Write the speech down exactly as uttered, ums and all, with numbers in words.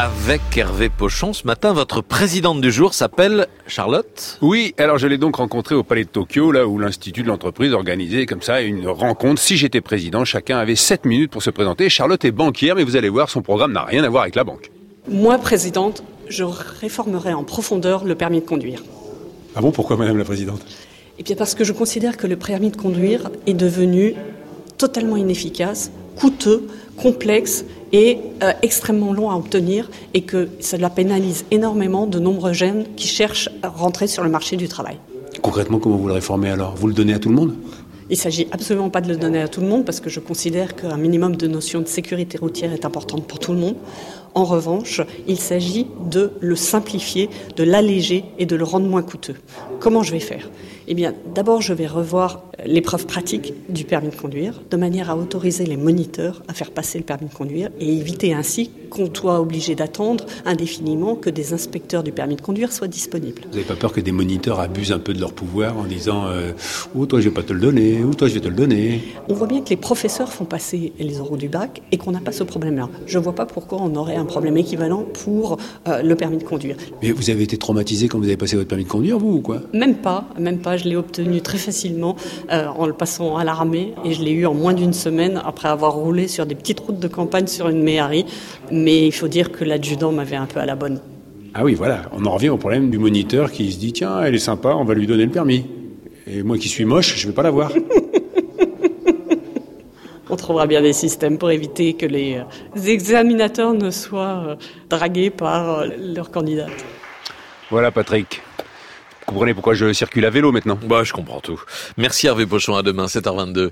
avec Hervé Pochon. Ce matin, votre présidente du jour s'appelle Charlotte. Oui, alors je l'ai donc rencontrée au Palais de Tokyo, là où l'Institut de l'entreprise organisait comme ça une rencontre. Si j'étais président, chacun avait sept minutes pour se présenter. Charlotte est banquière, mais vous allez voir, son programme n'a rien à voir avec la banque. Moi, présidente, je réformerai en profondeur le permis de conduire. Ah bon, pourquoi madame la présidente ? Eh bien parce que je considère que le permis de conduire est devenu totalement inefficace, coûteux, complexe et euh, extrêmement long à obtenir et que cela pénalise énormément de nombreux jeunes qui cherchent à rentrer sur le marché du travail. Concrètement, comment vous le réformez alors ? Vous le donnez à tout le monde ? Il ne s'agit absolument pas de le donner à tout le monde parce que je considère qu'un minimum de notion de sécurité routière est importante pour tout le monde. En revanche, il s'agit de le simplifier, de l'alléger et de le rendre moins coûteux. Comment je vais faire ? Eh bien, d'abord, je vais revoir l'épreuve pratique du permis de conduire, de manière à autoriser les moniteurs à faire passer le permis de conduire et éviter ainsi qu'on soit obligé d'attendre indéfiniment que des inspecteurs du permis de conduire soient disponibles. Vous n'avez pas peur que des moniteurs abusent un peu de leur pouvoir en disant euh, « Oh, toi, je vais pas te le donner, ou toi, je vais te le donner ». On voit bien que les professeurs font passer les oraux du bac et qu'on n'a pas ce problème-là. Je ne vois pas pourquoi on aurait un problème équivalent pour euh, le permis de conduire. Mais vous avez été traumatisé quand vous avez passé votre permis de conduire, vous, ou quoi ? Même pas, même pas. Je l'ai obtenu très facilement euh, en le passant à l'armée et je l'ai eu en moins d'une semaine après avoir roulé sur des petites routes de campagne sur une Méhari. Mais il faut dire que l'adjudant m'avait un peu à la bonne. Ah oui, voilà, on en revient au problème du moniteur qui se dit « Tiens, elle est sympa, on va lui donner le permis. » Et moi qui suis moche, je vais pas l'avoir. On trouvera bien des systèmes pour éviter que les examinateurs ne soient dragués par leurs candidates. Voilà Patrick. Vous comprenez pourquoi je circule à vélo maintenant ? Bah, je comprends tout. Merci Hervé Pochon, à demain, sept heures vingt-deux.